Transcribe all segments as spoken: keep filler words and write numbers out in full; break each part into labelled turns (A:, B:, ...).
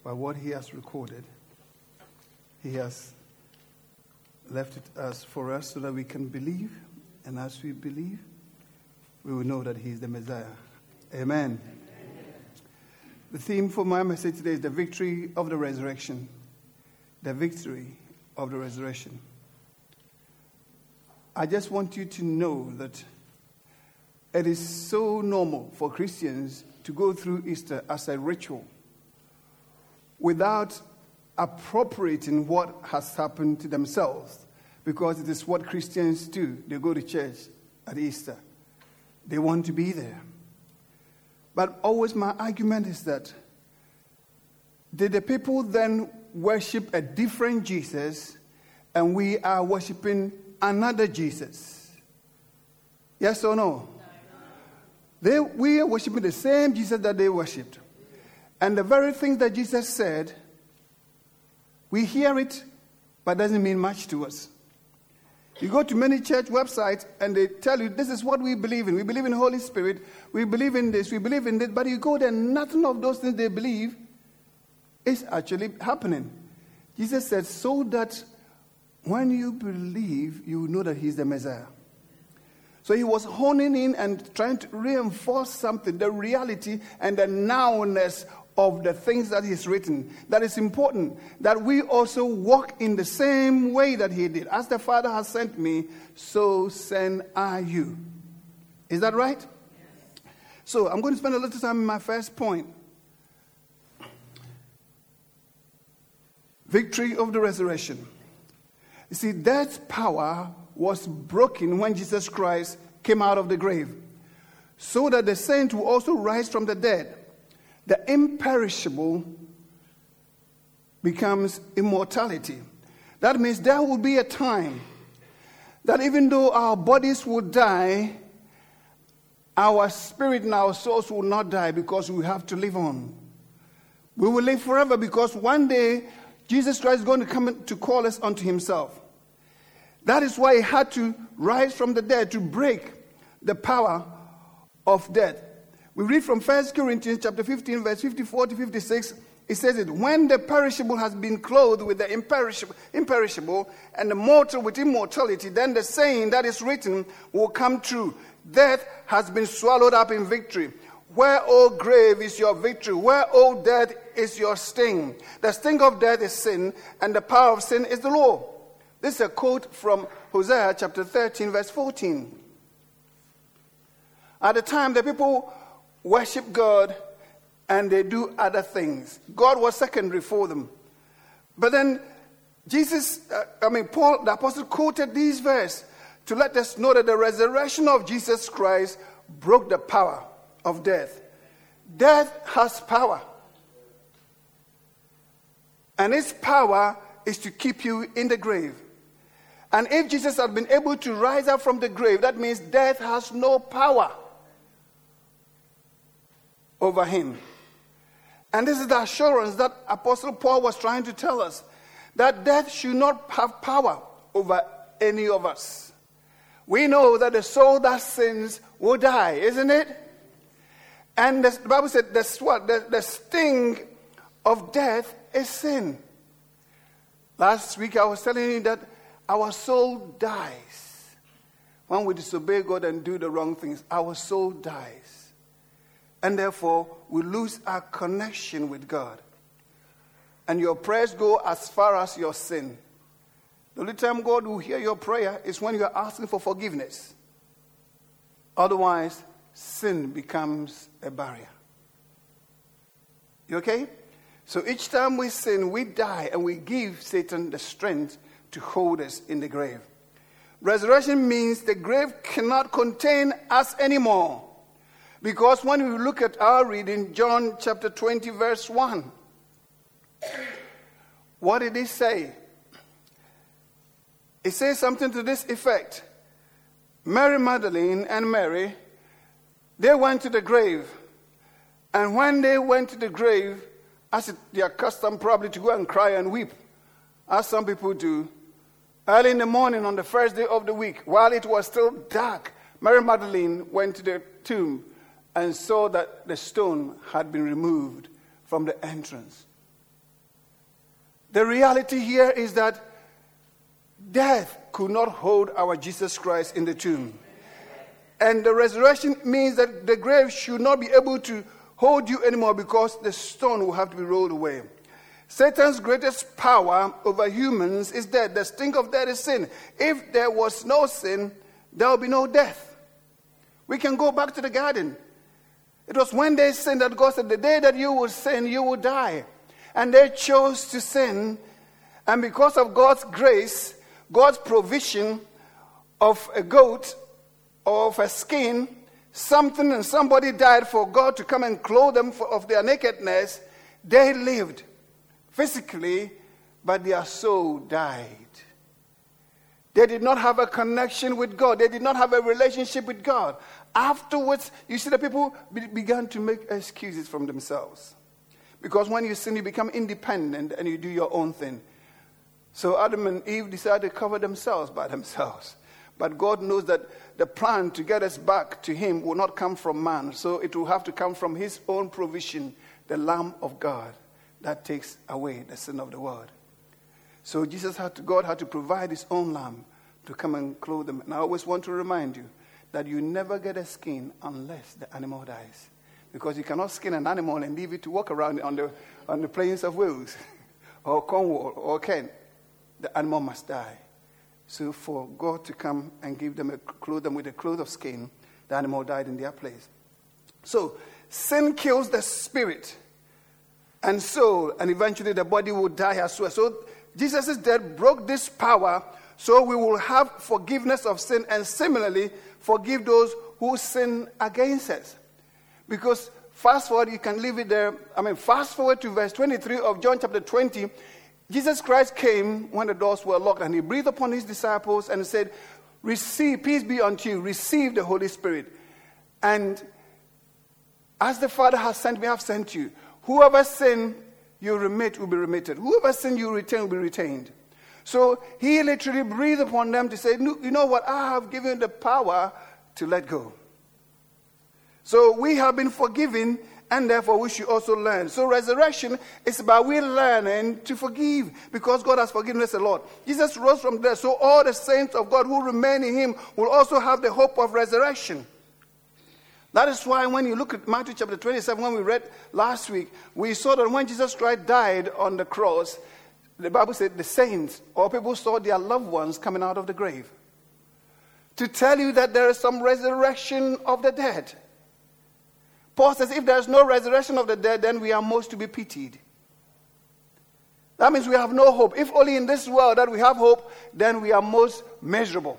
A: by what he has recorded. He has left it as for us so that we can believe, and as we believe, we will know that he is the Messiah. Amen. Amen. The theme for my message today is the victory of the resurrection. The victory of the resurrection. I just want you to know that it is so normal for Christians to go through Easter as a ritual without appropriating what has happened to themselves, because it is what Christians do. They go to church at Easter. They want to be there. But always my argument is that, did the people then worship a different Jesus and we are worshiping another Jesus? Yes or no? They, we are worshiping the same Jesus that they worshipped. And the very thing that Jesus said, we hear it, but it doesn't mean much to us. You go to many church websites and they tell you, this is what we believe in. We believe in the Holy Spirit. We believe in this. We believe in this. But you go there, nothing of those things they believe is actually happening. Jesus said, so that when you believe, you know that he's the Messiah. So he was honing in and trying to reinforce something, the reality and the nowness of the things that he's written. That is important, that we also walk in the same way that he did. As the Father has sent me, so send I you. Is that right? Yes. So I'm going to spend a little time on my first point. Victory of the resurrection. You see, death's power was broken when Jesus Christ came out of the grave, so that the saint will also rise from the dead. The imperishable becomes immortality. That means there will be a time that even though our bodies will die, our spirit and our souls will not die, because we have to live on. We will live forever, because one day Jesus Christ is going to come to call us unto himself. That is why he had to rise from the dead to break the power of death. We read from First Corinthians chapter fifteen, verse fifty-four to fifty-six. It says it, when the perishable has been clothed with the imperishable, imperishable and the mortal with immortality, then the saying that is written will come true. Death has been swallowed up in victory. Where, O grave, is your victory? Where, O death, is your sting? The sting of death is sin, and the power of sin is the law. This is a quote from Hosea chapter thirteen, verse fourteen. At the time, the people worship God and they do other things. God was secondary for them. But then Jesus, uh, I mean, Paul, the apostle, quoted these verses to let us know that the resurrection of Jesus Christ broke the power of death. Death has power. And its power is to keep you in the grave. And if Jesus had been able to rise up from the grave, that means death has no power over him. And this is the assurance that Apostle Paul was trying to tell us, that death should not have power over any of us. We know that the soul that sins will die, isn't it? And the Bible said the, what, the, the sting of death is sin. Last week I was telling you that our soul dies. When we disobey God and do the wrong things, our soul dies. And therefore, we lose our connection with God. And your prayers go as far as your sin. The only time God will hear your prayer is when you are asking for forgiveness. Otherwise, sin becomes a barrier. You okay? So each time we sin, we die, and we give Satan the strength to hold us in the grave. Resurrection means the grave cannot contain us anymore. Because when we look at our reading, John chapter twenty, verse one, what did he say? It says something to this effect. Mary Magdalene and Mary, they went to the grave. And when they went to the grave, as it, their custom probably to go and cry and weep, as some people do, early in the morning on the first day of the week, while it was still dark, Mary Magdalene went to the tomb and saw that the stone had been removed from the entrance. The reality here is that death could not hold our Jesus Christ in the tomb. And the resurrection means that the grave should not be able to hold you anymore because the stone will have to be rolled away. Satan's greatest power over humans is death. The sting of death is sin. If there was no sin, there will be no death. We can go back to the garden. It was when they sinned that God said, the day that you will sin, you will die. And they chose to sin. And because of God's grace, God's provision of a goat or of a skin, something and somebody died for God to come and clothe them for, of their nakedness, they lived physically, but their soul died. They did not have a connection with God. They did not have a relationship with God. Afterwards, you see, the people be- began to make excuses from themselves. Because when you sin, you become independent and you do your own thing. So Adam and Eve decided to cover themselves by themselves. But God knows that the plan to get us back to him will not come from man. So it will have to come from his own provision, the Lamb of God that takes away the sin of the world. So Jesus had to, God had to provide his own lamb to come and clothe them. And I always want to remind you that you never get a skin unless the animal dies. Because you cannot skin an animal and leave it to walk around on the, on the plains of Wales or Cornwall or Kent. The animal must die. So for God to come and give them a, clothe them with a cloth of skin, the animal died in their place. So sin kills the spirit and soul, and eventually the body will die as well. So Jesus' death broke this power, so we will have forgiveness of sin and similarly forgive those who sin against us. Because fast forward, you can leave it there. I mean, fast forward to verse twenty-three of John chapter twenty. Jesus Christ came when the doors were locked, and he breathed upon his disciples and said, receive, peace be unto you, receive the Holy Spirit. And as the Father has sent me, I have sent you. Whoever sin you remit will be remitted. Whoever sin you retain will be retained. So he literally breathed upon them to say, you know what, I have given the power to let go. So we have been forgiven, and therefore we should also learn. So resurrection is about we learning to forgive, because God has forgiven us a lot. Jesus rose from there, so all the saints of God who remain in him will also have the hope of resurrection. That is why when you look at Matthew chapter twenty-seven, when we read last week, we saw that when Jesus Christ died on the cross, the Bible said the saints or people saw their loved ones coming out of the grave. To tell you that there is some resurrection of the dead. Paul says if there is no resurrection of the dead, then we are most to be pitied. That means we have no hope. If only in this world that we have hope, then we are most miserable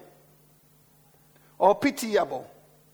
A: or pitiable.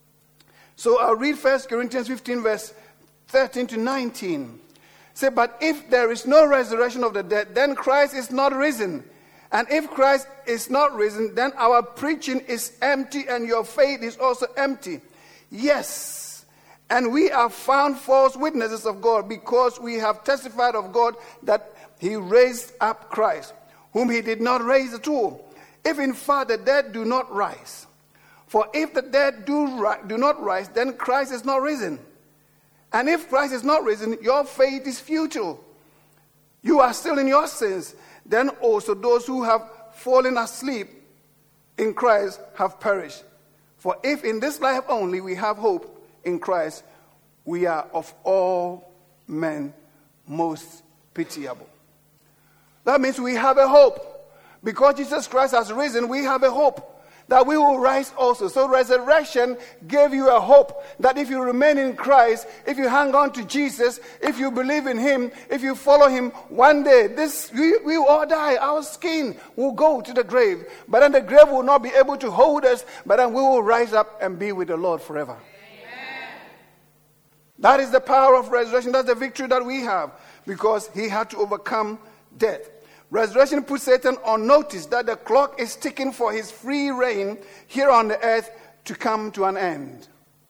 A: So I'll read First Corinthians fifteen, verse thirteen to nineteen. Say, but if there is no resurrection of the dead, then Christ is not risen. And if Christ is not risen, then our preaching is empty and your faith is also empty. Yes, and we are found false witnesses of God, because we have testified of God that he raised up Christ, whom he did not raise at all. If in fact the dead do not rise. For if the dead do, ri- do not rise, then Christ is not risen. And if Christ is not risen, your faith is futile. You are still in your sins. Then also those who have fallen asleep in Christ have perished. For if in this life only we have hope in Christ, we are of all men most pitiable. That means we have a hope. Because Jesus Christ has risen, we have a hope that we will rise also. So resurrection gave you a hope that if you remain in Christ, if you hang on to Jesus, if you believe in him, if you follow him, one day this we, we will all die. Our skin will go to the grave. But then the grave will not be able to hold us, but then we will rise up and be with the Lord forever. Amen. That is the power of resurrection. That's the victory that we have, because he had to overcome death. Resurrection puts Satan on notice that the clock is ticking for his free reign here on the earth to come to an end.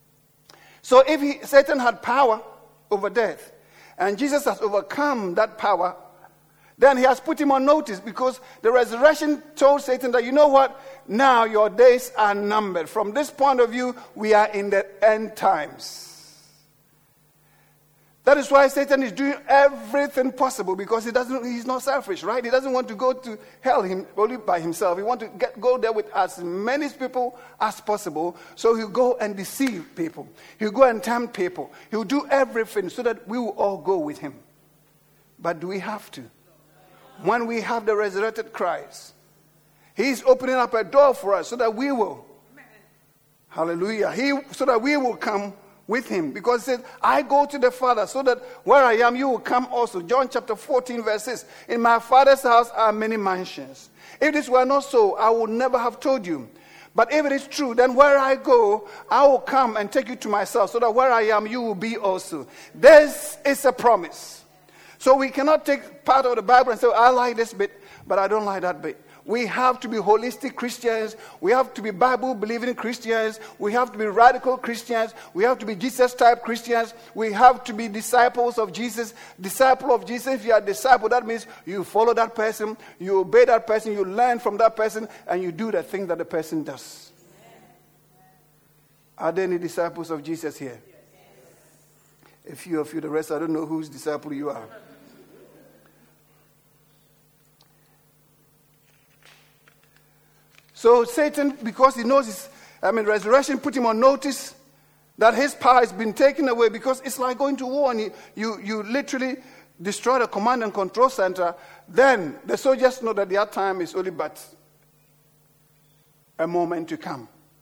A: So if he, Satan had power over death, and Jesus has overcome that power, then he has put him on notice, because the resurrection told Satan that, you know what, now your days are numbered. From this point of view, we are in the end times. That is why Satan is doing everything possible, because he doesn't, he's not selfish, right? He doesn't want to go to hell him, only by himself. He wants to get, go there with as many people as possible. So he'll go and deceive people. He'll go and tempt people. He'll do everything so that we will all go with him. But do we have to? When we have the resurrected Christ, he's opening up a door for us so that we will. Hallelujah. He, so that we will come with him, because it says, I go to the Father so that where I am, you will come also. John chapter fourteen, verse six. In my Father's house are many mansions. If this were not so, I would never have told you. But if it is true, then where I go, I will come and take you to myself, so that where I am, you will be also. This is a promise. So we cannot take part of the Bible and say, I like this bit, but I don't like that bit. We have to be holistic Christians. We have to be Bible-believing Christians. We have to be radical Christians. We have to be Jesus-type Christians. We have to be disciples of Jesus. Disciple of Jesus. If you are a disciple, that means you follow that person, you obey that person, you learn from that person, and you do the thing that the person does. Are there any disciples of Jesus here? A few of you, the rest, I don't know whose disciple you are. So Satan, because he knows his, I mean, resurrection put him on notice that his power has been taken away, because it's like going to war and you, you, you literally destroy the command and control center. Then the soldiers know that their time is only but a moment to come.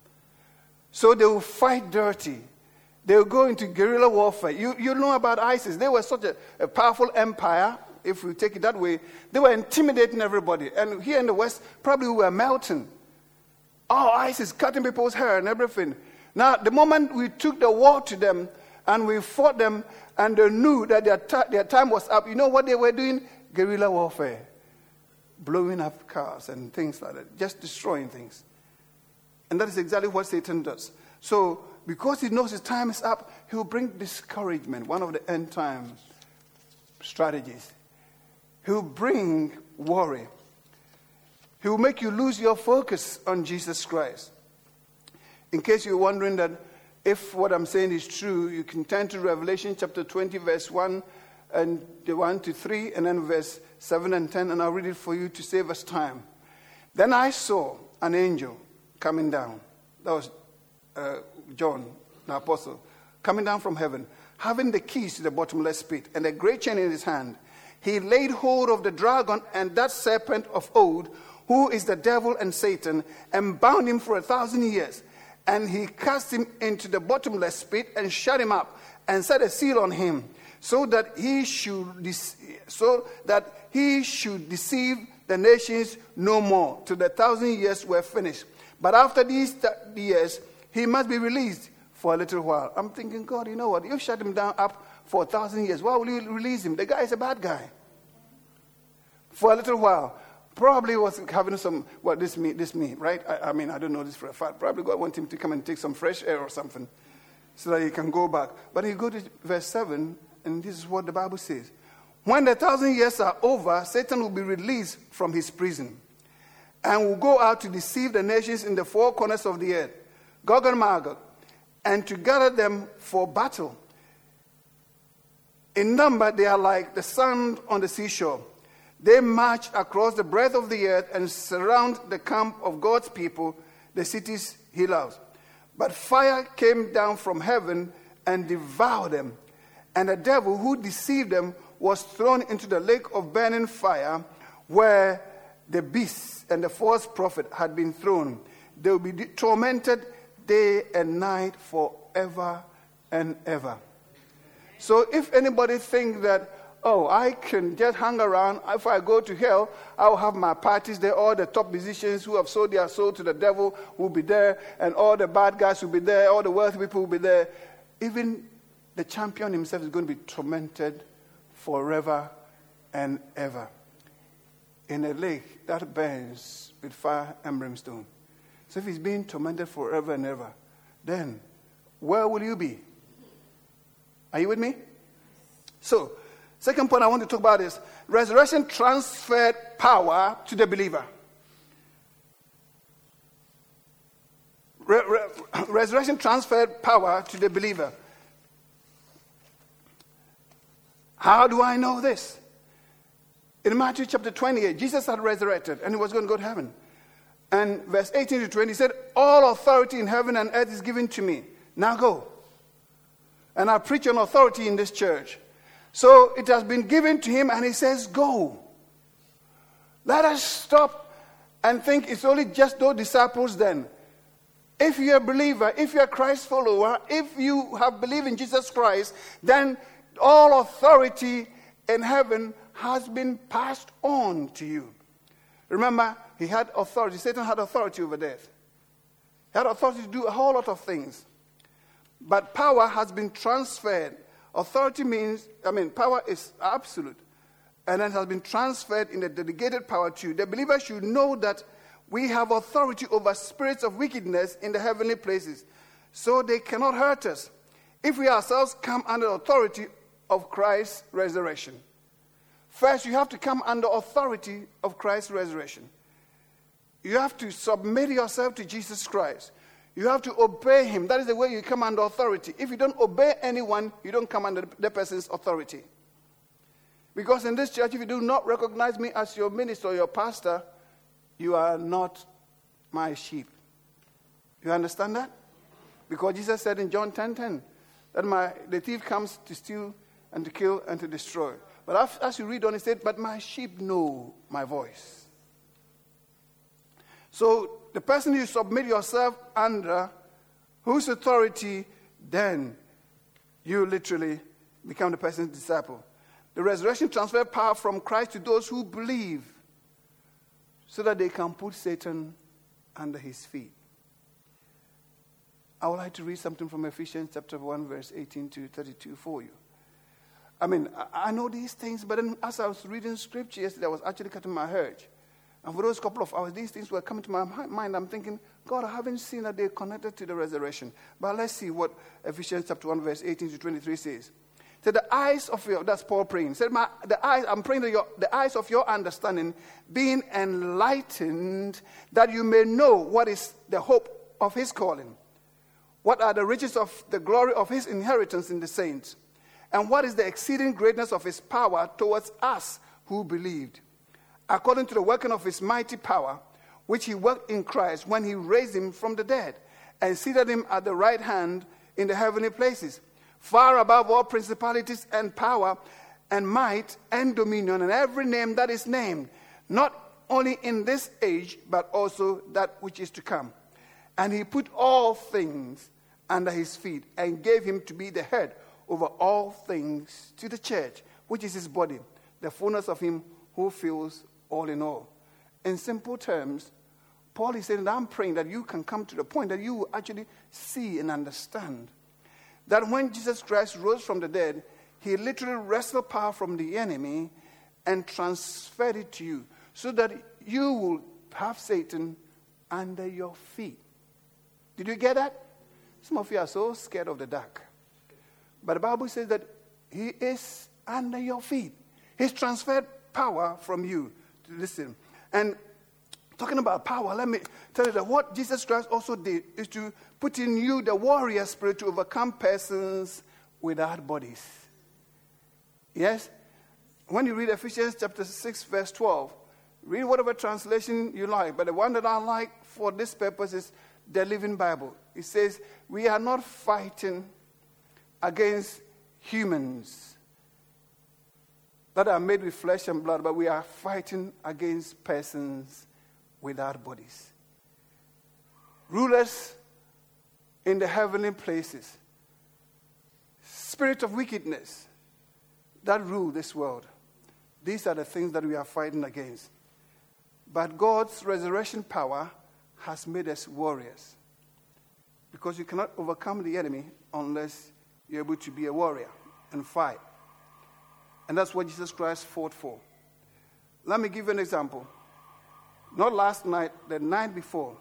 A: So they will fight dirty. They will go into guerrilla warfare. You, you know about ISIS. They were such a, a powerful empire, if we take it that way. They were intimidating everybody. And here in the West, probably we were melting. Oh, ISIS, cutting people's hair and everything. Now, the moment we took the war to them and we fought them and they knew that their, ta- their time was up, you know what they were doing? Guerrilla warfare. Blowing up cars and things like that. Just destroying things. And that is exactly what Satan does. So, because he knows his time is up, he will bring discouragement, one of the end time strategies. He will bring worry. He will make you lose your focus on Jesus Christ. In case you're wondering that if what I'm saying is true, you can turn to Revelation chapter twenty, verse one and one to three, and then verse seven and ten, and I'll read it for you to save us time. Then I saw an angel coming down. That was uh, John, the apostle, coming down from heaven, having the keys to the bottomless pit and a great chain in his hand. He laid hold of the dragon and that serpent of old, who is the devil and Satan, and bound him for a thousand years. And he cast him into the bottomless pit and shut him up and set a seal on him, so that he should de- so that he should deceive the nations no more, till the thousand years were finished. But after these th- years, he must be released for a little while. I'm thinking, God, you know what? You shut him down up for a thousand years. Why will you release him? The guy is a bad guy. For a little while. Probably was having some, what this mean, this mean, right? I, I mean, I don't know this for a fact. Probably God want him to come and take some fresh air or something so that he can go back. But you go to verse seven, and this is what the Bible says. When the thousand years are over, Satan will be released from his prison and will go out to deceive the nations in the four corners of the earth, Gog and Magog, and to gather them for battle. In number, they are like the sand on the seashore. They march across the breadth of the earth and surround the camp of God's people, the cities he loves. But fire came down from heaven and devoured them. And the devil who deceived them was thrown into the lake of burning fire, where the beast and the false prophet had been thrown. They will be tormented day and night forever and ever. So if anybody thinks that, oh, I can just hang around. If I go to hell, I'll have my parties there. All the top musicians who have sold their soul to the devil will be there. And all the bad guys will be there. All the wealthy people will be there. Even the champion himself is going to be tormented forever and ever in a lake that burns with fire and brimstone. So if he's being tormented forever and ever, then where will you be? Are you with me? So, second point I want to talk about is resurrection transferred power to the believer. Re- re- resurrection transferred power to the believer. How do I know this? In Matthew chapter twenty-eight, Jesus had resurrected and he was going to go to heaven. And verse eighteen to twenty said, all authority in heaven and earth is given to me. Now go. And I preach on authority in this church. So it has been given to him and he says, go. Let us stop and think it's only just those disciples then. If you're a believer, if you're a Christ follower, if you have believed in Jesus Christ, then all authority in heaven has been passed on to you. Remember, he had authority. Satan had authority over death. He had authority to do a whole lot of things. But power has been transferred. Authority means, I mean, power is absolute. And then has been transferred in a delegated power to you. The believer should know that we have authority over spirits of wickedness in the heavenly places. So they cannot hurt us if we ourselves come under authority of Christ's resurrection. First, you have to come under authority of Christ's resurrection. You have to submit yourself to Jesus Christ. You have to obey him. That is the way you come under authority. If you don't obey anyone, you don't come under the person's authority. Because in this church, if you do not recognize me as your minister or your pastor, you are not my sheep. You understand that? Because Jesus said in John ten ten that my, the thief comes to steal and to kill and to destroy. But as you read on, he said, but my sheep know my voice. So the person you submit yourself under, whose authority, then you literally become the person's disciple. The resurrection transferred power from Christ to those who believe so that they can put Satan under his feet. I would like to read something from Ephesians chapter one, verse eighteen to thirty-two for you. I mean, I know these things, but then as I was reading scripture yesterday, I was actually cutting my hair. And for those couple of hours, these things were coming to my mind. I'm thinking, God, I haven't seen that they're connected to the resurrection. But let's see what Ephesians chapter one, verse eighteen to twenty-three says. So the eyes of your, that's Paul praying. Said, my, the eyes, I'm praying that your, the eyes of your understanding being enlightened, that you may know what is the hope of his calling. What are the riches of the glory of his inheritance in the saints? And what is the exceeding greatness of his power towards us who believed? According to the working of his mighty power, which he worked in Christ when he raised him from the dead and seated him at the right hand in the heavenly places, far above all principalities and power and might and dominion and every name that is named, not only in this age, but also that which is to come. And he put all things under his feet and gave him to be the head over all things to the church, which is his body, the fullness of him who fills all in all. In simple terms, Paul is saying that I'm praying that you can come to the point that you will actually see and understand that when Jesus Christ rose from the dead, he literally wrestled power from the enemy and transferred it to you so that you will have Satan under your feet. Did you get that? Some of you are so scared of the dark. But the Bible says that he is under your feet. He's transferred power from you. Listen. And talking about power, let me tell you that what Jesus Christ also did is to put in you the warrior spirit to overcome persons without bodies. Yes? When you read Ephesians chapter six, verse twelve, read whatever translation you like. But the one that I like for this purpose is the Living Bible. It says, we are not fighting against humans that are made with flesh and blood, but we are fighting against persons without bodies. Rulers in the heavenly places. Spirit of wickedness that rule this world. These are the things that we are fighting against. But God's resurrection power has made us warriors. Because you cannot overcome the enemy unless you're able to be a warrior and fight. And that's what Jesus Christ fought for. Let me give you an example. Not last night, the night before,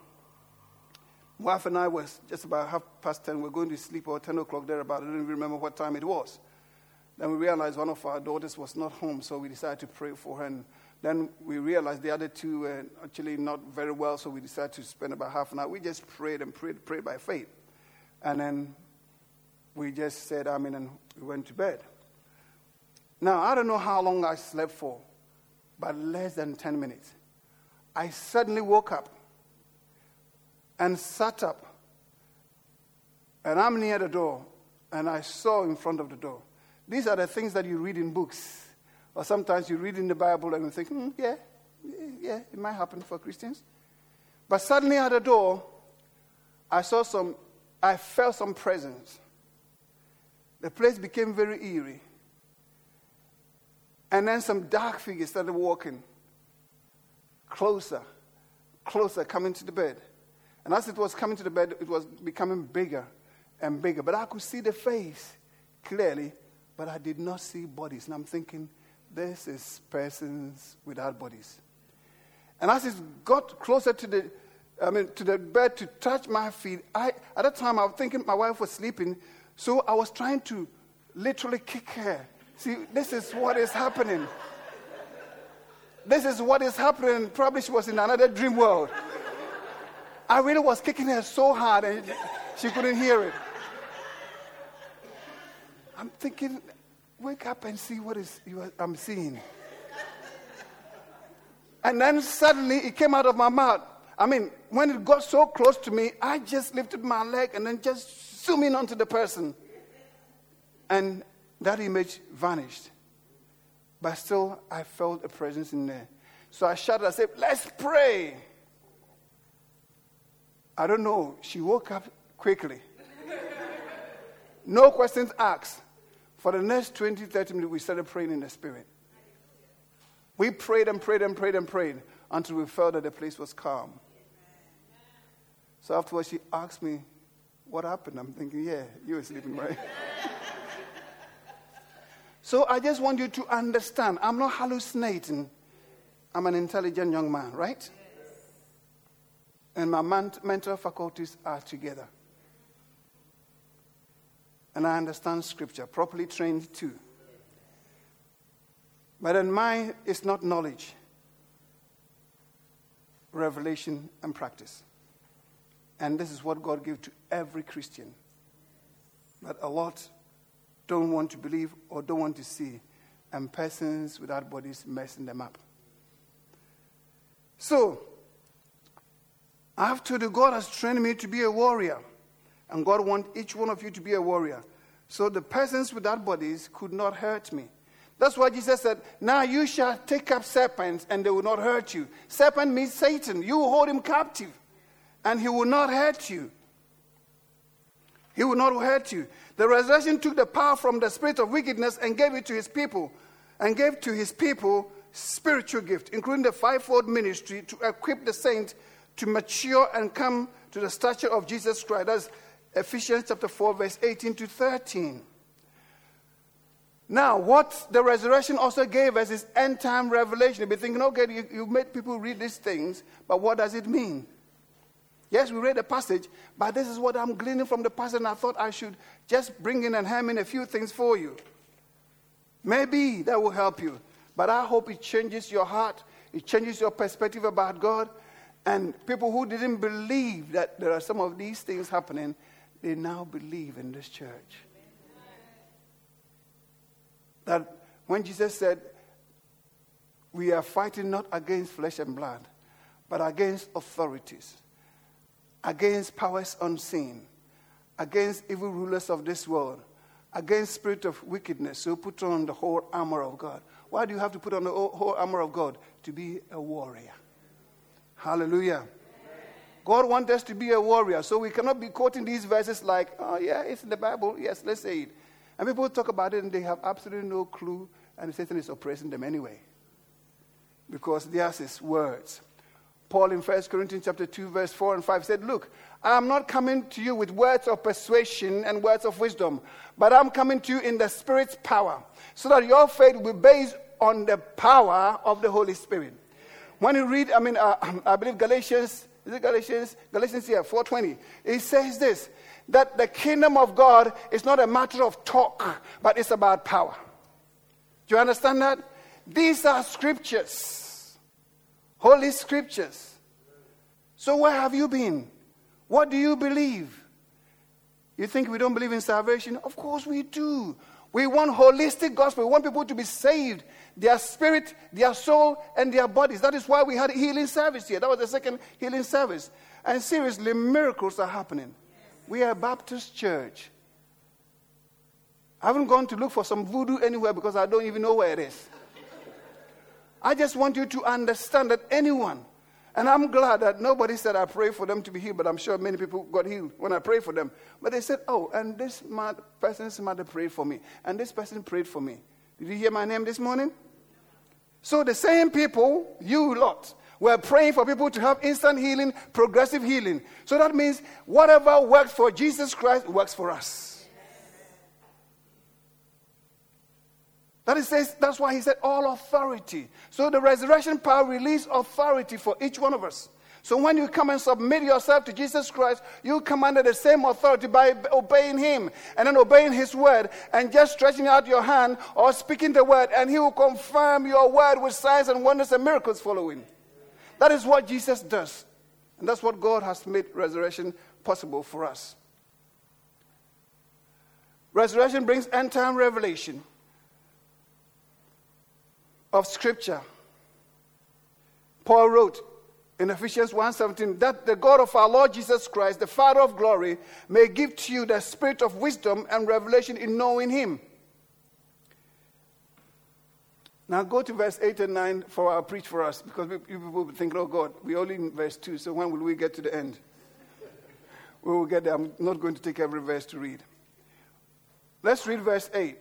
A: my wife and I was just about half past ten. We were going to sleep or ten o'clock thereabout. I don't even remember what time it was. Then we realized one of our daughters was not home, so we decided to pray for her. And then we realized the other two were actually not very well, so we decided to spend about half an hour. We just prayed and prayed, prayed by faith. And then we just said amen and we went to bed. Now, I don't know how long I slept for, but less than ten minutes. I suddenly woke up and sat up, and I'm near the door, and I saw in front of the door. These are the things that you read in books, or sometimes you read in the Bible and you think, hmm, yeah, yeah, it might happen for Christians. But suddenly at the door, I saw some, I felt some presence. The place became very eerie. And then some dark figures started walking closer, closer, coming to the bed. And as it was coming to the bed, it was becoming bigger and bigger. But I could see the face clearly, but I did not see bodies. And I'm thinking, this is persons without bodies. And as it got closer to the, I mean, to the bed to touch my feet, I, at that time I was thinking my wife was sleeping, so I was trying to literally kick her. See, this is what is happening. This is what is happening. Probably she was in another dream world. I really was kicking her so hard and she couldn't hear it. I'm thinking, wake up and see what is you are, I'm seeing. And then suddenly it came out of my mouth. I mean, when it got so close to me, I just lifted my leg and then just zoom in onto the person. And that image vanished. But still, I felt a presence in there. So I shouted, I said, let's pray. I don't know. She woke up quickly. No questions asked. For the next twenty, thirty minutes, we started praying in the Spirit. We prayed and prayed and prayed and prayed until we felt that the place was calm. So afterwards, she asked me, what happened? I'm thinking, yeah, you were sleeping, right? So I just want you to understand, I'm not hallucinating. I'm an intelligent young man, right? And my man- mental faculties are together. And I understand Scripture, properly trained too. But then mine is not knowledge, revelation, and practice. And this is what God gave to every Christian. But a lot don't want to believe or don't want to see, and persons without bodies messing them up. So, after the God has trained me to be a warrior, and God wants each one of you to be a warrior. So the persons without bodies could not hurt me. That's why Jesus said, now you shall take up serpents and they will not hurt you. Serpent means Satan. You will hold him captive and he will not hurt you. He will not hurt you. The resurrection took the power from the spirit of wickedness and gave it to his people, and gave to his people spiritual gift, including the fivefold ministry to equip the saints to mature and come to the stature of Jesus Christ. That's Ephesians chapter four, verse eighteen to thirteen. Now, what the resurrection also gave us is end-time revelation. You'll be thinking, okay, you, you made people read these things, but what does it mean? Yes, we read the passage, but this is what I'm gleaning from the passage, and I thought I should just bring in and ham in a few things for you. Maybe that will help you, but I hope it changes your heart, it changes your perspective about God, and people who didn't believe that there are some of these things happening, they now believe in this church. That when Jesus said, we are fighting not against flesh and blood, but against authorities, against powers unseen, against evil rulers of this world, against spirit of wickedness. So put on the whole armor of God. Why do you have to put on the whole armor of God? To be a warrior. Hallelujah. Amen. God wants us to be a warrior. So we cannot be quoting these verses like, oh yeah, it's in the Bible. Yes, let's say it. And people talk about it and they have absolutely no clue, and Satan is oppressing them anyway. Because theirs is words. Paul in First Corinthians chapter two, verse four and five said, look, I am not coming to you with words of persuasion and words of wisdom, but I'm coming to you in the Spirit's power, so that your faith will be based on the power of the Holy Spirit. When you read, I mean, uh, I believe Galatians, is it Galatians? Galatians here, four twenty. It says this, that the kingdom of God is not a matter of talk, but it's about power. Do you understand that? These are scriptures. Holy scriptures. So where have you been? What do you believe? You think we don't believe in salvation? Of course we do. We want holistic gospel. We want people to be saved. Their spirit, their soul, and their bodies. That is why we had a healing service here. That was the second healing service. And seriously, miracles are happening. We are a Baptist church. I haven't gone to look for some voodoo anywhere because I don't even know where it is. I just want you to understand that anyone, and I'm glad that nobody said I pray for them to be healed, but I'm sure many people got healed when I prayed for them. But they said, oh, and this mad person's mother prayed for me, and this person prayed for me. Did you hear my name this morning? So the same people, you lot, were praying for people to have instant healing, progressive healing. So that means whatever works for Jesus Christ works for us. That is, says, that's why he said all authority. So the resurrection power releases authority for each one of us. So when you come and submit yourself to Jesus Christ, you come under the same authority by obeying him and then obeying his word and just stretching out your hand or speaking the word, and he will confirm your word with signs and wonders and miracles following. That is what Jesus does. And that's what God has made resurrection possible for us. Resurrection brings end-time revelation of Scripture. Paul wrote in Ephesians one seventeen, that the God of our Lord Jesus Christ, the Father of glory, may give to you the spirit of wisdom and revelation in knowing him. Now go to verse eight and nine for our preach for us, because we, people will think, oh God, we're only in verse two, so when will we get to the end? We will get there. I'm not going to take every verse to read. Let's read verse eight.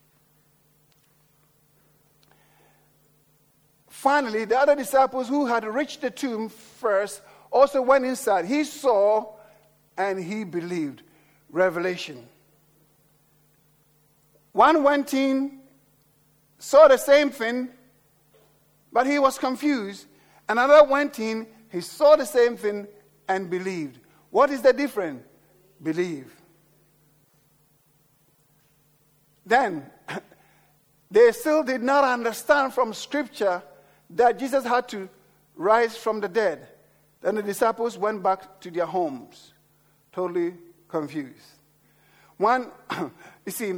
A: Finally, the other disciples who had reached the tomb first also went inside. He saw and he believed. Revelation. One went in, saw the same thing, but he was confused. Another went in, he saw the same thing and believed. What is the difference? Believe. Then, they still did not understand from Scripture that Jesus had to rise from the dead. Then the disciples went back to their homes, totally confused. One, you see,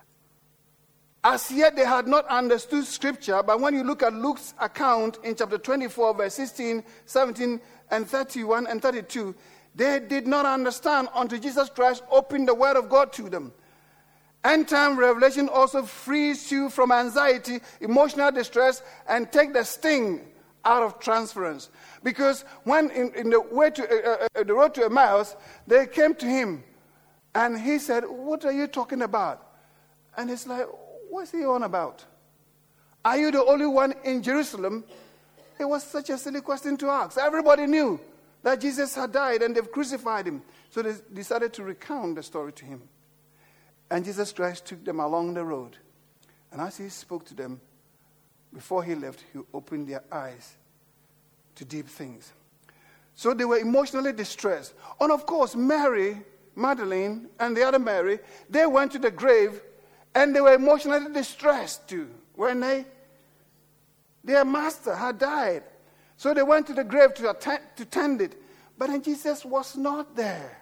A: as yet they had not understood Scripture, but when you look at Luke's account in chapter twenty-four, verse sixteen, seventeen, and thirty-one and thirty-two, they did not understand until Jesus Christ opened the Word of God to them. End-time revelation also frees you from anxiety, emotional distress, and take the sting out of transference. Because when in, in the way to uh, uh, the road to Emmaus, they came to him, and he said, "What are you talking about?" And it's like, "What's he on about? Are you the only one in Jerusalem?" It was such a silly question to ask. Everybody knew that Jesus had died and they've crucified him, so they decided to recount the story to him. And Jesus Christ took them along the road. And as he spoke to them, before he left, he opened their eyes to deep things. So they were emotionally distressed. And of course, Mary, Magdalene, and the other Mary, they went to the grave and they were emotionally distressed too, weren't they? Their master had died. So they went to the grave to, attend, to tend it. But then Jesus was not there.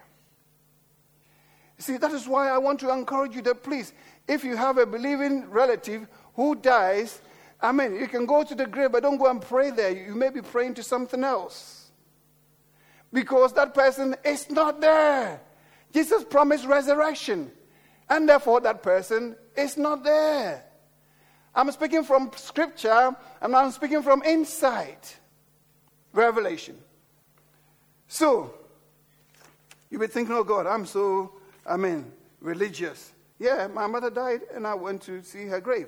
A: See, that is why I want to encourage you that please, if you have a believing relative who dies, I mean, you can go to the grave, but don't go and pray there. You may be praying to something else. Because that person is not there. Jesus promised resurrection. And therefore, that person is not there. I'm speaking from Scripture, and I'm speaking from insight. Revelation. So, you be thinking, oh God, I'm so... I mean, religious. Yeah, my mother died and I went to see her grave.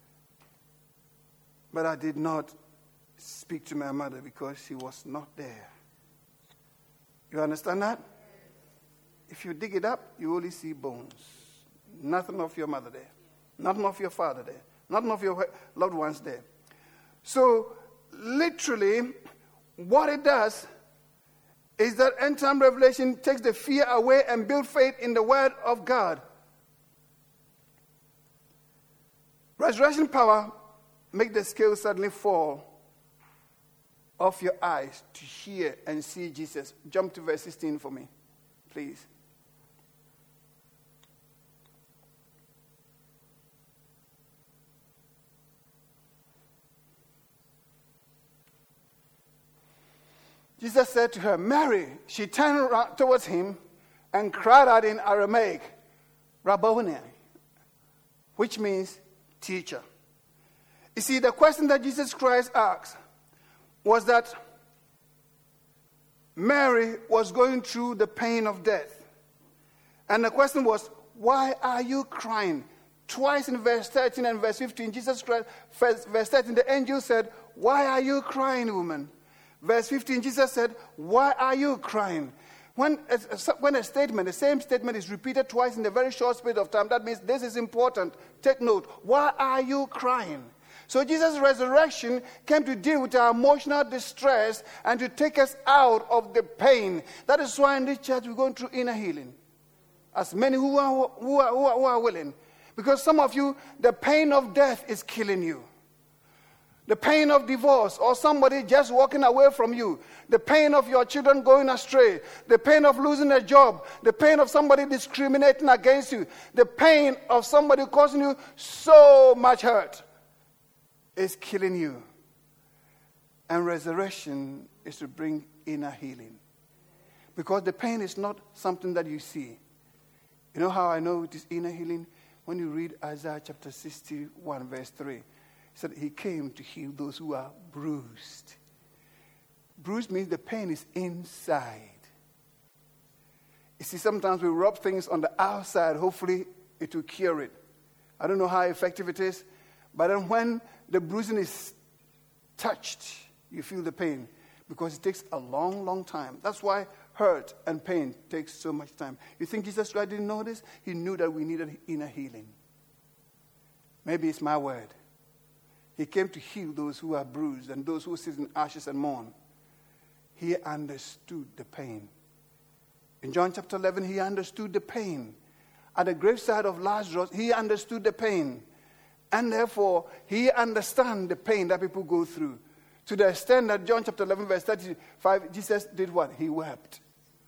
A: But I did not speak to my mother because she was not there. You understand that? If you dig it up, you only see bones. Nothing of your mother there. Nothing of your father there. Nothing of your loved ones there. So, literally, what it does is that end-time revelation takes the fear away and builds faith in the Word of God. Resurrection power makes the scales suddenly fall off your eyes to hear and see Jesus. Jump to verse sixteen for me, please. Jesus said to her, Mary. She turned around towards him and cried out in Aramaic, Rabboni, which means teacher. You see, the question that Jesus Christ asked was that Mary was going through the pain of death. And the question was, why are you crying? Twice in verse thirteen and verse fifteen, Jesus Christ, verse thirteen, the angel said, why are you crying, woman? Verse fifteen, Jesus said, why are you crying? When a, when a statement, the same statement is repeated twice in a very short period of time, that means this is important. Take note. Why are you crying? So Jesus' resurrection came to deal with our emotional distress and to take us out of the pain. That is why in this church we're going through inner healing. As many who are, who are, who are, who are willing. Because some of you, the pain of death is killing you. The pain of divorce or somebody just walking away from you. The pain of your children going astray. The pain of losing a job. The pain of somebody discriminating against you. The pain of somebody causing you so much hurt is killing you. And resurrection is to bring inner healing. Because the pain is not something that you see. You know how I know it is inner healing? When you read Isaiah chapter sixty-one verse three. He said he came to heal those who are bruised. Bruised means the pain is inside. You see, sometimes we rub things on the outside. Hopefully, it will cure it. I don't know how effective it is. But then when the bruising is touched, you feel the pain. Because it takes a long, long time. That's why hurt and pain takes so much time. You think Jesus Christ didn't know this? He knew that we needed inner healing. Maybe it's my word. He came to heal those who are bruised and those who sit in ashes and mourn. He understood the pain. In John chapter eleven, he understood the pain. At the graveside of Lazarus, he understood the pain. And therefore, he understands the pain that people go through. To the extent that John chapter eleven, verse thirty-five, Jesus did what? He wept.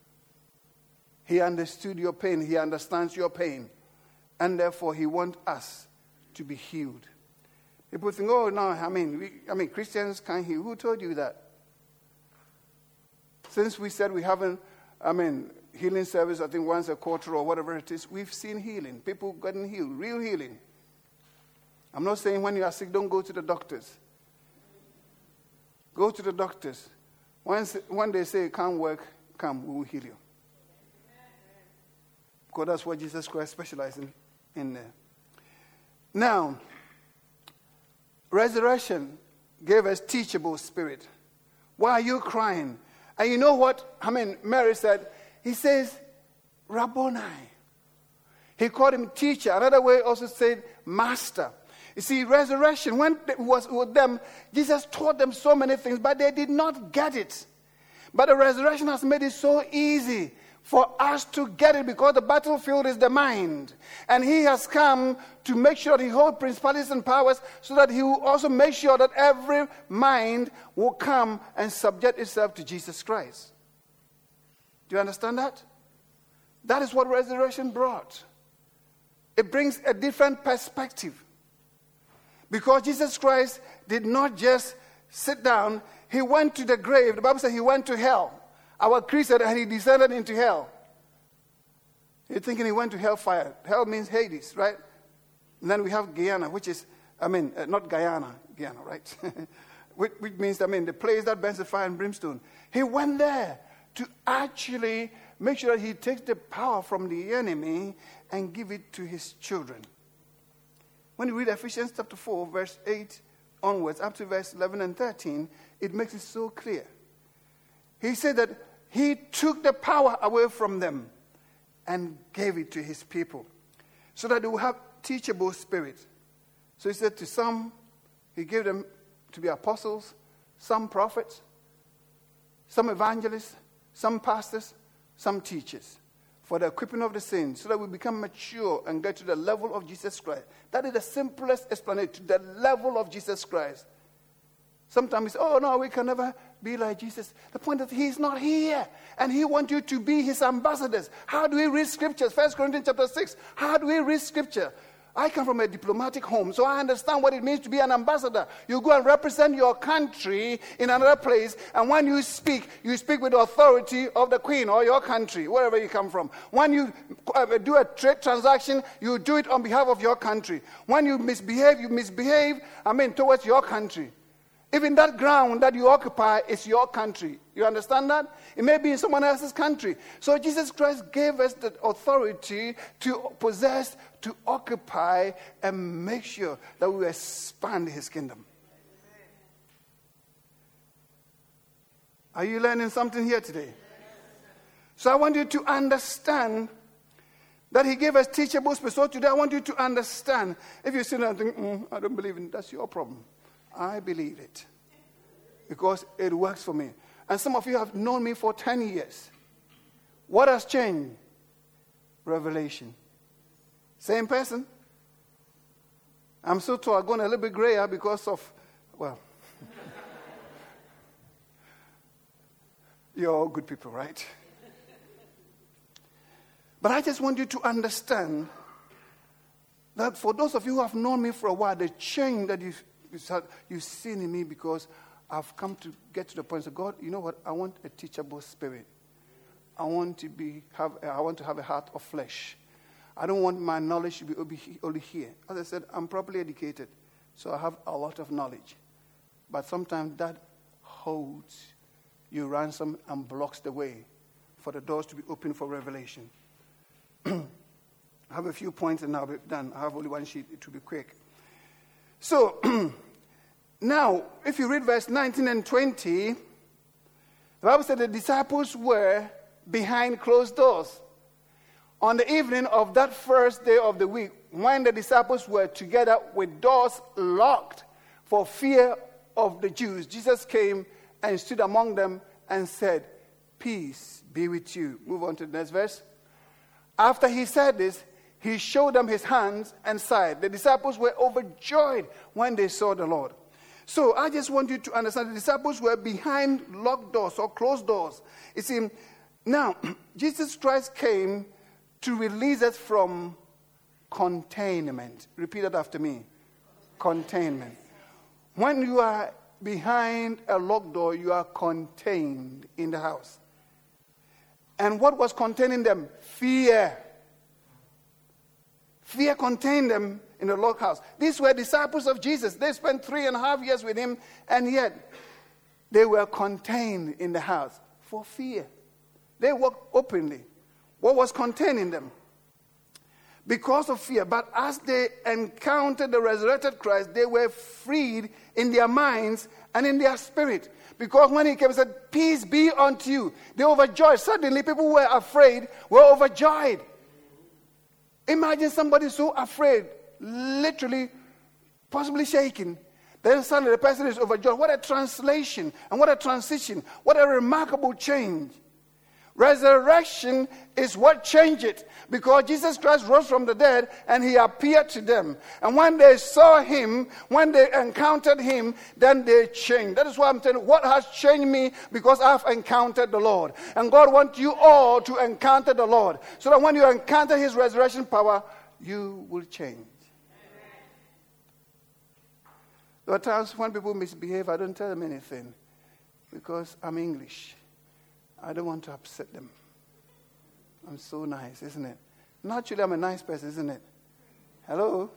A: He understood your pain. He understands your pain. And therefore, he wants us to be healed. People think, oh, no, I mean, we, I mean, Christians can't heal. Who told you that? Since we said we haven't, I mean, healing service, I think once a quarter or whatever it is, we've seen healing. People getting healed, real healing. I'm not saying when you are sick, don't go to the doctors. Go to the doctors. Once, when they say it can't work, come, we will heal you. Because that's what Jesus Christ specialized in, in there. Now, resurrection gave us teachable spirit. Why are you crying? And you know what? I mean, Mary said, he says, Rabboni. He called him teacher. Another way also said master. You see, resurrection, when it was with them, Jesus taught them so many things, but they did not get it. But the resurrection has made it so easy for us to get it because the battlefield is the mind. And he has come to make sure that he holds principalities and powers so that he will also make sure that every mind will come and subject itself to Jesus Christ. Do you understand that? That is what resurrection brought. It brings a different perspective. Because Jesus Christ did not just sit down, he went to the grave. The Bible says he went to hell. Our creed said, and he descended into hell. You're thinking he went to hellfire. Hell means Hades, right? And then we have Guyana, which is, I mean, uh, not Guyana, Guyana, right? which, which means, I mean, the place that burns the fire and brimstone. He went there to actually make sure that he takes the power from the enemy and give it to his children. When you read Ephesians chapter four, verse eight onwards, up to verse eleven and thirteen, it makes it so clear. He said that he took the power away from them and gave it to his people so that they will have teachable spirit. So he said to some, he gave them to be apostles, some prophets, some evangelists, some pastors, some teachers, for the equipping of the saints, so that we become mature and get to the level of Jesus Christ. That is the simplest explanation, to the level of Jesus Christ. Sometimes we say, oh, no, we can never be like Jesus. The point is, he's not here. And he wants you to be his ambassadors. How do we read scriptures? First Corinthians chapter six. How do we read scripture? I come from a diplomatic home, so I understand what it means to be an ambassador. You go and represent your country in another place, and when you speak, you speak with the authority of the queen or your country, wherever you come from. When you uh, do a trade transaction, you do it on behalf of your country. When you misbehave, you misbehave, I mean, towards your country. Even that ground that you occupy is your country. You understand that? It may be in someone else's country. So Jesus Christ gave us the authority to possess, to occupy, and make sure that we expand his kingdom. Are you learning something here today? So I want you to understand that he gave us teachable space. So today I want you to understand. If you sit there and think, mm, I don't believe in it, that's your problem. I believe it because it works for me. And some of you have known me for ten years. What has changed? Revelation. Same person. I'm so tall, I'm going a little bit grayer because of, well, you're all good people, right? But I just want you to understand that for those of you who have known me for a while, the change that you've, you've seen in me, because I've come to get to the point of God, you know what? I want a teachable spirit. I want to be have I want to have a heart of flesh. I don't want my knowledge to be only here. As I said, I'm properly educated, so I have a lot of knowledge. But sometimes that holds you ransom and blocks the way for the doors to be open for revelation. I have a few points and I'll be done. I have only one sheet. It will be quick. So, now, if you read verse nineteen and twenty, the Bible said the disciples were behind closed doors. On the evening of that first day of the week, when the disciples were together with doors locked for fear of the Jews, Jesus came and stood among them and said, "Peace be with you." Move on to the next verse. After he said this, he showed them his hands and side. The disciples were overjoyed when they saw the Lord. So I just want you to understand the disciples were behind locked doors or closed doors. You see, now, Jesus Christ came to release us from containment. Repeat that after me. Containment. When you are behind a locked door, you are contained in the house. And what was containing them? Fear. Fear contained them in the locked house. These were disciples of Jesus. They spent three and a half years with him, and yet they were contained in the house for fear. They walked openly. What was containing them? Because of fear. But as they encountered the resurrected Christ, they were freed in their minds and in their spirit. Because when he came and said, "Peace be unto you," they were overjoyed. Suddenly people who were afraid were overjoyed. Imagine somebody so afraid, literally, possibly shaking. Then suddenly the person is overjoyed. What a translation and what a transition. What a remarkable change. Resurrection is what changed it, because Jesus Christ rose from the dead and he appeared to them. And when they saw him, when they encountered him, then they changed. That is why I'm telling you, what has changed me? Because I've encountered the Lord. And God wants you all to encounter the Lord, so that when you encounter his resurrection power, you will change. There are times when people misbehave, I don't tell them anything because I'm English. I don't want to upset them. I'm so nice, isn't it? Naturally, I'm a nice person, isn't it? Hello?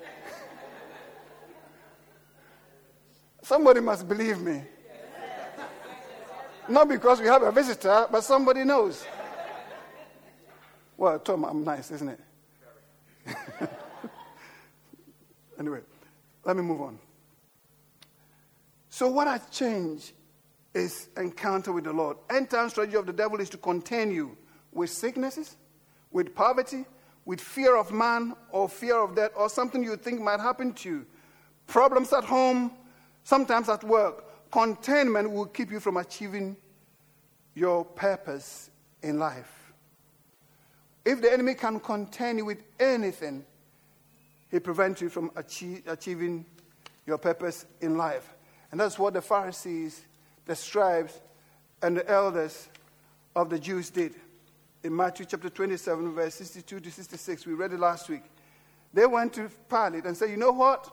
A: Somebody must believe me. Not because we have a visitor, but somebody knows. Well, Tom, I'm nice, isn't it? Anyway, let me move on. So what has changed is encounter with the Lord. End-time strategy of the devil is to contain you with sicknesses, with poverty, with fear of man or fear of death, or something you think might happen to you. Problems at home, sometimes at work. Containment will keep you from achieving your purpose in life. If the enemy can contain you with anything, he prevents you from achieve, achieving your purpose in life. And that's what the Pharisees, the scribes, and the elders of the Jews did. In Matthew chapter twenty-seven, verse sixty-two to sixty-six, we read it last week. They went to Pilate and said, you know what?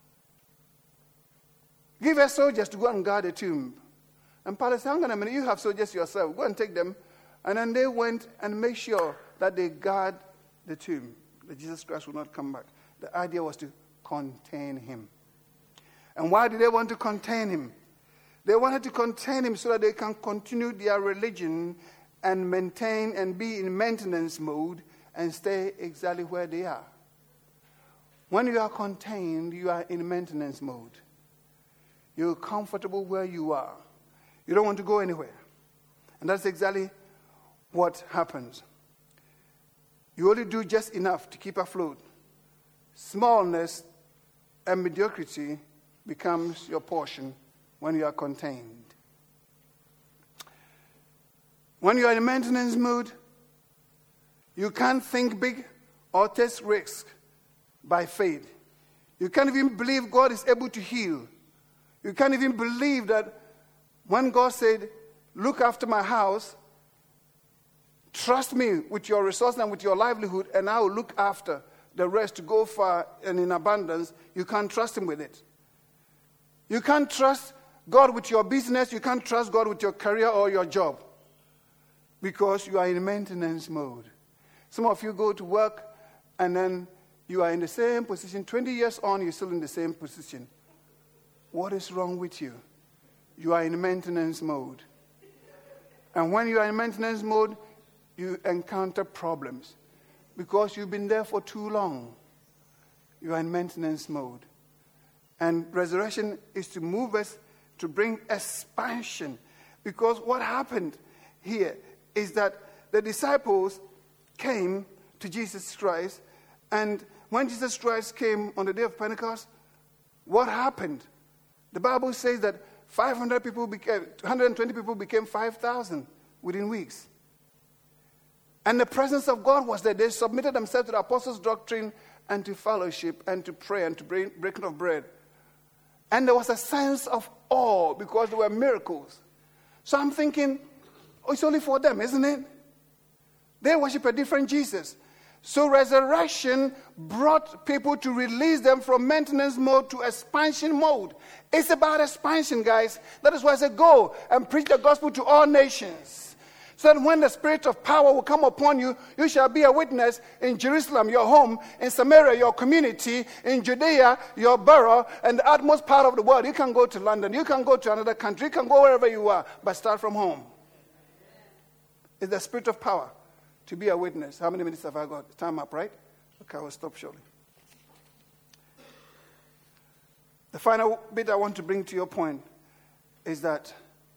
A: Give us soldiers to go and guard the tomb. And Pilate said, hang on a minute, you have soldiers yourself. Go and take them. And then they went and made sure that they guard the tomb, that Jesus Christ would not come back. The idea was to contain him. And why did they want to contain him? They wanted to contain him so that they can continue their religion and maintain and be in maintenance mode and stay exactly where they are. When you are contained, you are in maintenance mode. You're comfortable where you are. You don't want to go anywhere. And that's exactly what happens. You only do just enough to keep afloat. Smallness and mediocrity becomes your portion when you are contained. When you are in maintenance mood, you can't think big or take risks by faith. You can't even believe God is able to heal. You can't even believe that when God said, look after my house, trust me with your resources and with your livelihood, and I will look after the rest to go far and in abundance, you can't trust him with it. You can't trust God with your business. You can't trust God with your career or your job because you are in maintenance mode. Some of you go to work and then you are in the same position. twenty years on, you're still in the same position. What is wrong with you? You are in maintenance mode. And when you are in maintenance mode, you encounter problems because you've been there for too long. You are in maintenance mode. And resurrection is to move us to bring expansion. Because what happened here is that the disciples came to Jesus Christ, and when Jesus Christ came on the day of Pentecost, what happened? The Bible says that five hundred people became, one hundred twenty people became five thousand within weeks. And the presence of God was there. They submitted themselves to the apostles' doctrine and to fellowship and to prayer and to breaking of bread. And there was a sense of awe because there were miracles. So I'm thinking, oh, it's only for them, isn't it? They worship a different Jesus. So resurrection brought people to release them from maintenance mode to expansion mode. It's about expansion, guys. That is why I said, go and preach the gospel to all nations. So that when the spirit of power will come upon you, you shall be a witness in Jerusalem, your home, in Samaria, your community, in Judea, your borough, and the utmost part of the world. You can go to London. You can go to another country. You can go wherever you are, but start from home. It's the spirit of power to be a witness. How many minutes have I got? Time up, right? Okay, I will stop shortly. The final bit I want to bring to your point is that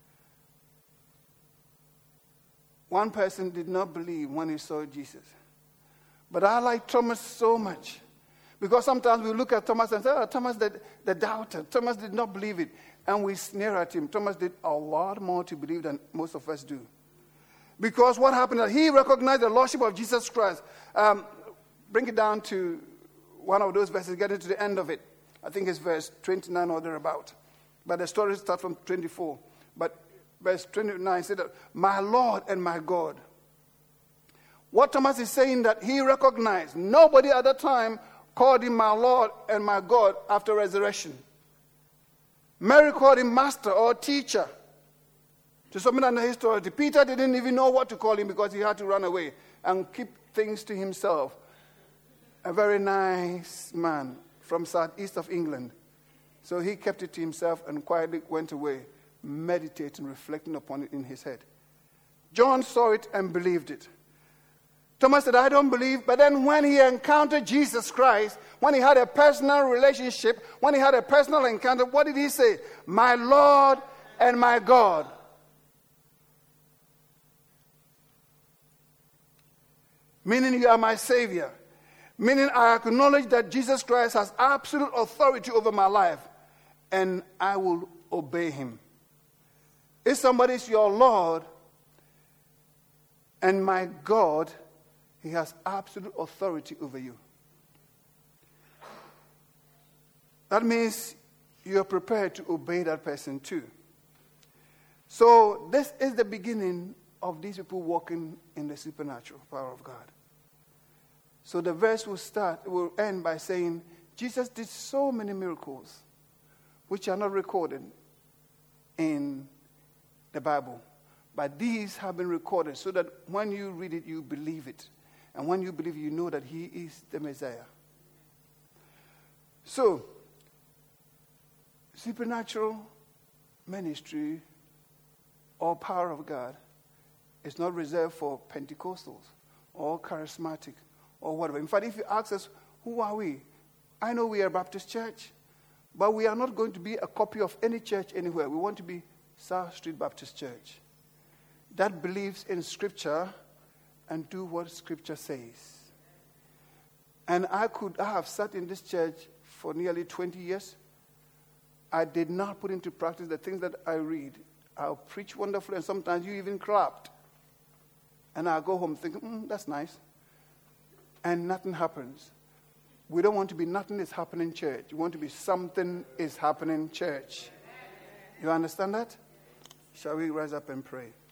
A: one person did not believe when he saw Jesus. But I like Thomas so much. Because sometimes we look at Thomas and say, oh, Thomas the, the doubter. Thomas did not believe it. And we sneer at him. Thomas did a lot more to believe than most of us do. Because what happened is he recognized the lordship of Jesus Christ. Um, bring it down to one of those verses, get to the end of it. I think it's verse twenty-nine or thereabout. But the story starts from twenty-four. But verse twenty-nine said that, my Lord and my God. What Thomas is saying that he recognized, nobody at that time called him my Lord and my God after resurrection. Mary called him master or teacher. To submit under his authority. Peter didn't even know what to call him because he had to run away and keep things to himself. A very nice man from southeast of England. So he kept it to himself and quietly went away, meditating, reflecting upon it in his head. John saw it and believed it. Thomas said, I don't believe. But then when he encountered Jesus Christ, when he had a personal relationship, when he had a personal encounter, what did he say? My Lord and my God. Meaning you are my Savior. Meaning I acknowledge that Jesus Christ has absolute authority over my life. And I will obey him. If somebody is your Lord and my God, he has absolute authority over you. That means you are prepared to obey that person too. So this is the beginning of these people walking in the supernatural power of God. So the verse will start, will end by saying, Jesus did so many miracles which are not recorded in the Bible. But these have been recorded so that when you read it, you believe it. And when you believe, you know that he is the Messiah. So, supernatural ministry or power of God is not reserved for Pentecostals or charismatic or whatever. In fact, if you ask us, who are we? I know we are a Baptist church, but we are not going to be a copy of any church anywhere. We want to be South Street Baptist Church that believes in Scripture and do what Scripture says. And I could I have sat in this church for nearly twenty years. I did not put into practice the things that I read. I'll preach wonderfully, and sometimes you even clapped. And I'll go home thinking, mm, that's nice. And nothing happens. We don't want to be nothing is happening church. We want to be something is happening church. You understand that? Shall we rise up and pray?